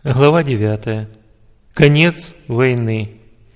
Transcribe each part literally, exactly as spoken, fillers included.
Глава девятая. Конец войны.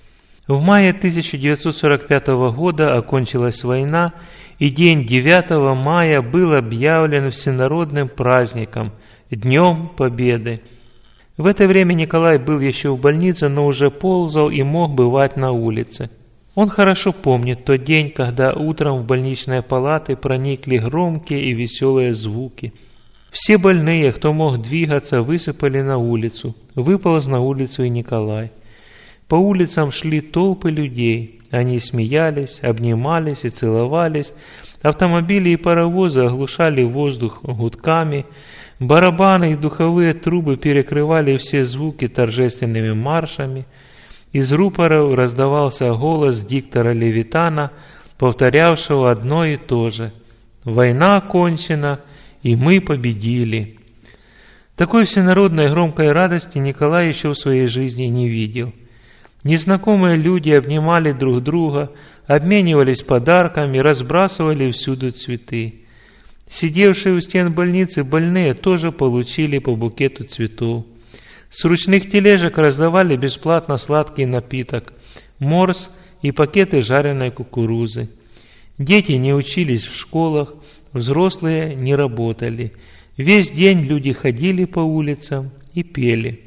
В мае тысяча девятьсот сорок пятого года окончилась война, и день девятого мая был объявлен всенародным праздником, Днем Победы. В это время Николай был еще в больнице, но уже ползал и мог бывать на улице. Он хорошо помнит тот день, когда утром в больничные палаты проникли громкие и веселые звуки. Все больные, кто мог двигаться, высыпали на улицу. Выполз на улицу и Николай. По улицам шли толпы людей. Они смеялись, обнимались и целовались. Автомобили и паровозы оглушали воздух гудками. Барабаны и духовые трубы перекрывали все звуки торжественными маршами. Из рупоров раздавался голос диктора Левитана, повторявшего одно и то же: «Война окончена, и мы победили». Такой всенародной громкой радости Николай еще в своей жизни не видел. Незнакомые люди обнимали друг друга, обменивались подарками, разбрасывали всюду цветы. Сидевшие у стен больницы больные тоже получили по букету цветов. С ручных тележек раздавали бесплатно сладкий напиток, морс и пакеты жареной кукурузы. Дети не учились в школах, взрослые не работали. Весь день люди ходили по улицам и пели.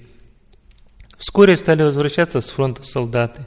Вскоре стали возвращаться с фронта солдаты.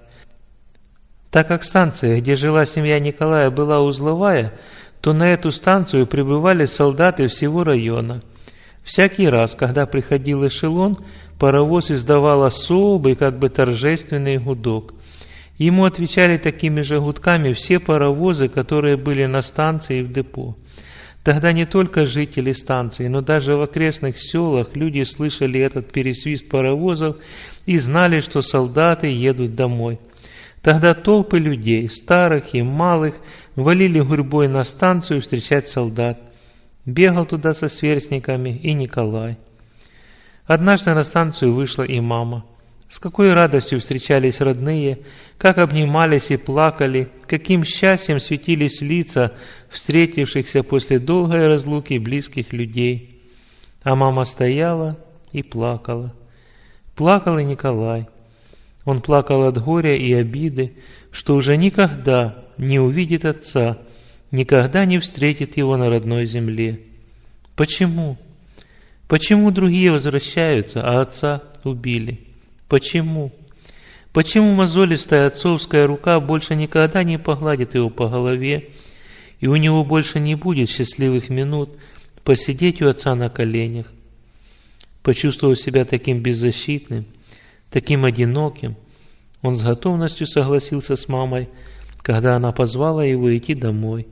Так как станция, где жила семья Николая, была узловая, то на эту станцию прибывали солдаты всего района. Всякий раз, когда приходил эшелон, паровоз издавал особый, как бы торжественный гудок. Ему отвечали такими же гудками все паровозы, которые были на станции и в депо. Тогда не только жители станции, но даже в окрестных селах люди слышали этот пересвист паровозов и знали, что солдаты едут домой. Тогда толпы людей, старых и малых, валили гурьбой на станцию встречать солдат. Бегал туда со сверстниками и Николай. Однажды на станцию вышла и мама. С какой радостью встречались родные, как обнимались и плакали, каким счастьем светились лица встретившихся после долгой разлуки близких людей. А мама стояла и плакала. Плакал и Николай. Он плакал от горя и обиды, что уже никогда не увидит отца, никогда не встретит его на родной земле. Почему? Почему другие возвращаются, а отца убили? Почему? Почему мозолистая отцовская рука больше никогда не погладит его по голове, и у него больше не будет счастливых минут посидеть у отца на коленях? Почувствовав себя таким беззащитным, таким одиноким, он с готовностью согласился с мамой, когда она позвала его идти домой.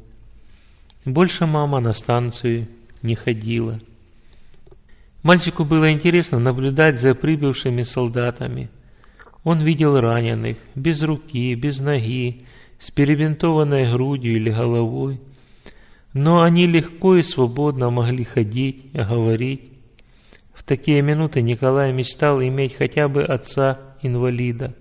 Больше мама на станцию не ходила. Мальчику было интересно наблюдать за прибывшими солдатами. Он видел раненых, без руки, без ноги, с перебинтованной грудью или головой. Но они легко и свободно могли ходить, говорить. В такие минуты Николай мечтал иметь хотя бы отца-инвалида.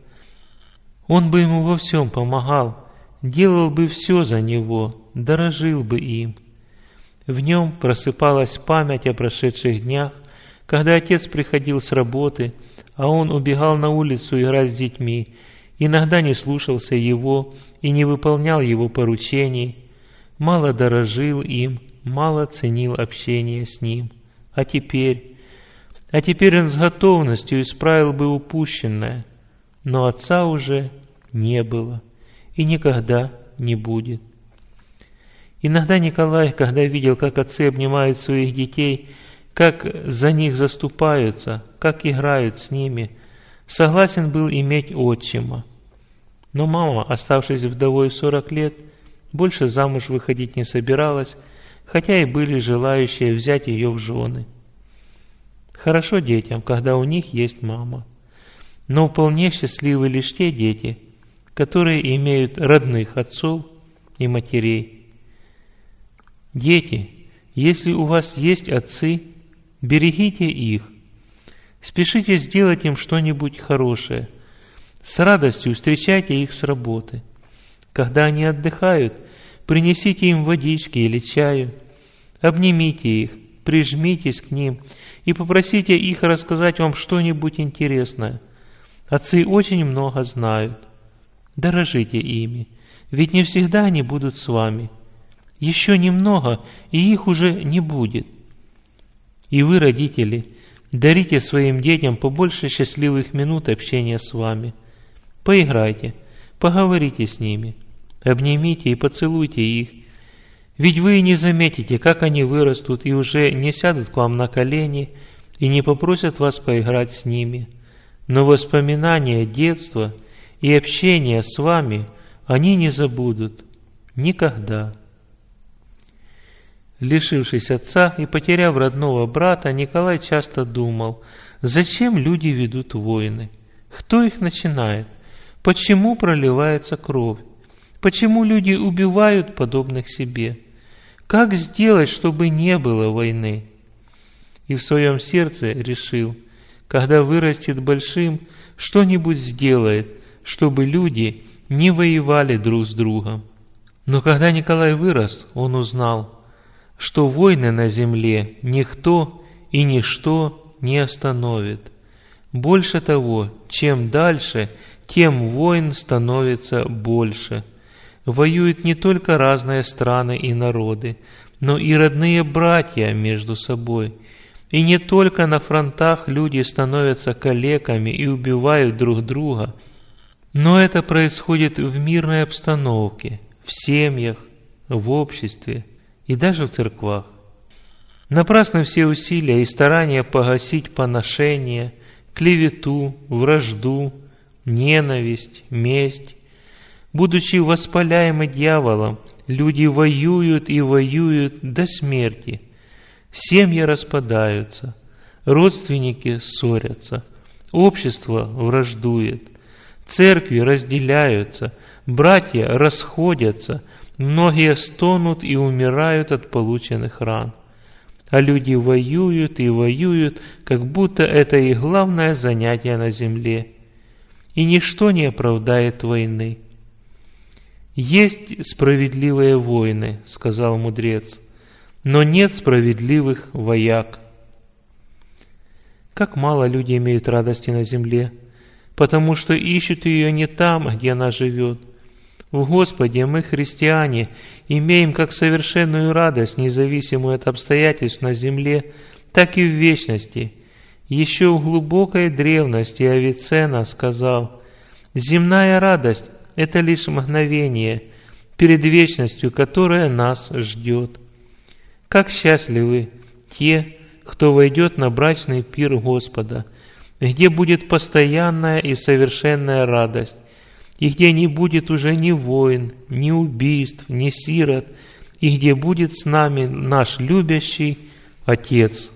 Он бы ему во всем помогал, делал бы все за него, дорожил бы им. В нем просыпалась память о прошедших днях, когда отец приходил с работы, а он убегал на улицу играть с детьми, иногда не слушался его и не выполнял его поручений, мало дорожил им, мало ценил общение с ним. А теперь... А теперь он с готовностью исправил бы упущенное, но отца уже не было и никогда не будет. Иногда Николай, когда видел, как отцы обнимают своих детей, как за них заступаются, как играют с ними, согласен был иметь отчима. Но мама, оставшись вдовой в сорок лет, больше замуж выходить не собиралась, хотя и были желающие взять ее в жены. Хорошо детям, когда у них есть мама. Но вполне счастливы лишь те дети, которые имеют родных отцов и матерей. Дети, если у вас есть отцы, берегите их. Спешите сделать им что-нибудь хорошее. С радостью встречайте их с работы. Когда они отдыхают, принесите им водички или чаю. Обнимите их, прижмитесь к ним и попросите их рассказать вам что-нибудь интересное. Отцы очень много знают. Дорожите ими, ведь не всегда они будут с вами. Еще немного, и их уже не будет. И вы, родители, дарите своим детям побольше счастливых минут общения с вами. Поиграйте, поговорите с ними, обнимите и поцелуйте их. Ведь вы не заметите, как они вырастут и уже не сядут к вам на колени и не попросят вас поиграть с ними. Но воспоминания детства и общения с вами они не забудут никогда. Лишившись отца и потеряв родного брата, Николай часто думал, зачем люди ведут войны, кто их начинает, почему проливается кровь, почему люди убивают подобных себе, как сделать, чтобы не было войны. И в своем сердце решил, когда вырастет большим, что-нибудь сделает, чтобы люди не воевали друг с другом. Но когда Николай вырос, он узнал, что войны на земле никто и ничто не остановит. Больше того, чем дальше, тем войн становится больше. Воюют не только разные страны и народы, но и родные братья между собой. И не только на фронтах люди становятся калеками и убивают друг друга, но это происходит в мирной обстановке, в семьях, в обществе и даже в церквах. Напрасны все усилия и старания погасить поношение, клевету, вражду, ненависть, месть. Будучи воспаляемы дьяволом, люди воюют и воюют до смерти. Семьи распадаются, родственники ссорятся, общество враждует, церкви разделяются, братья расходятся, многие стонут и умирают от полученных ран. А люди воюют и воюют, как будто это их главное занятие на земле. И ничто не оправдает войны. «Есть справедливые войны», — сказал мудрец, — «но нет справедливых вояк». Как мало люди имеют радости на земле, потому что ищут ее не там, где она живет. В Господе мы, христиане, имеем как совершенную радость, независимую от обстоятельств на земле, так и в вечности. Еще в глубокой древности Авиценна сказал: «Земная радость – это лишь мгновение перед вечностью, которая нас ждет». Как счастливы те, кто войдет на брачный пир Господа, где будет постоянная и совершенная радость, и где не будет уже ни войн, ни убийств, ни сирот, и где будет с нами наш любящий Отец.